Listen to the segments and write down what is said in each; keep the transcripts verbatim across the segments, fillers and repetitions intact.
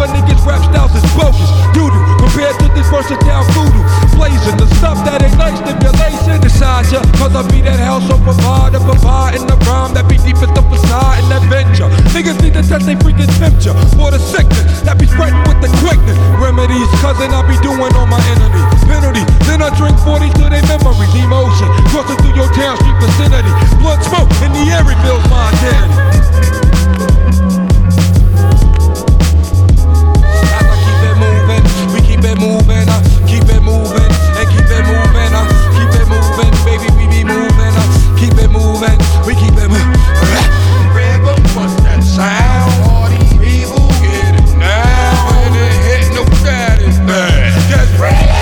other niggas' rap styles is bogus. Doodoo, compared to this versatile voodoo. Blazing the stuff that ain't nice, stimulation inside ya. Cause I be that household provider, providing the rhyme that be deep as the facade and adventure. Niggas need to touch they freaking temperature for the sickness that be spreading with the quickness. Remedies, cousin, I be doing on my enemy. Penalty, then I drink forty to their memories. Emotion, crossing through your town street vicinity. Blood smoke in the air reveals my identity. As I keep it moving, we keep it moving, uh, keep it moving, and keep it moving, uh, keep it moving, baby, we be moving, uh, keep it moving, we keep it moving. Rebel, what's that sound? All these people get it now, and it hit no bad is bad. Just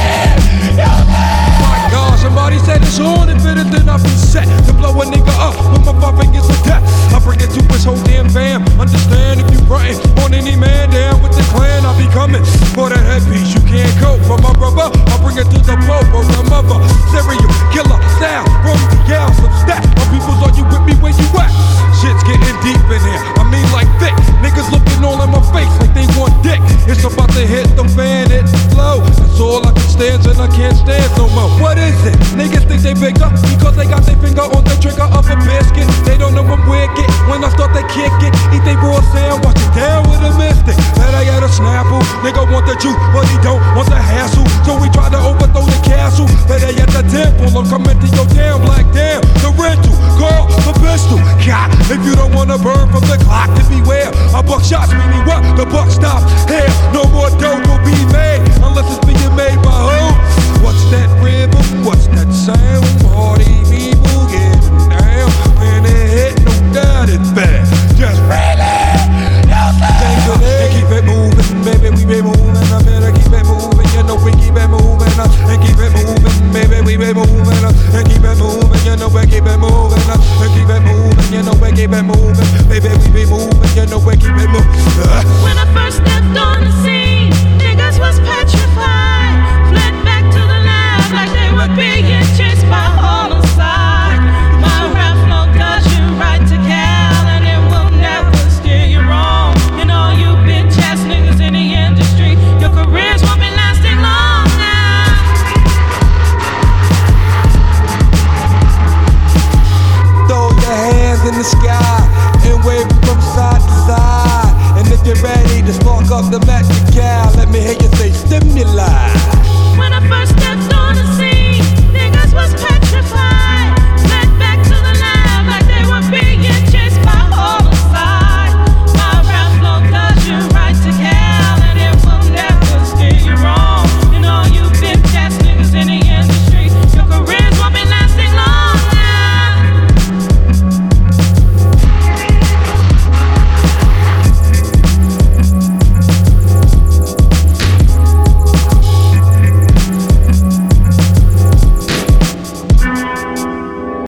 my God, somebody said it's on, if it is then I'll be set to blow a nigga up with my five fingers of death. I bring it to his whole damn fam. Understand if you frontin' on any man down with the clan, I'll be coming for that headpiece. You can't go for my brother. I'll bring it to the pope or the mother. Serial killer style from the yell some stat. My people's are you with me where you at? Shit's getting deep in here. I mean like thick. Niggas looking all in my face like they want dick. It's about to hit the fan, it's slow. That's all I can stand and I can't stand no more. What is it? Niggas think they bigger because they got their finger on the trigger of a biscuit. They don't know I'm wicked. When I start to kick it, eat they raw sound, watch it down with a mystic. That I got a snapple. Nigga want the juice, but he don't want the hassle. So we try to overthrow the castle. But they at the temple, I'm coming to your damn black damn. The rental, call the pistol. God, if you don't wanna burn from the clock, to beware. A buck shots meaning what? The buck stops here. No more dough will be made.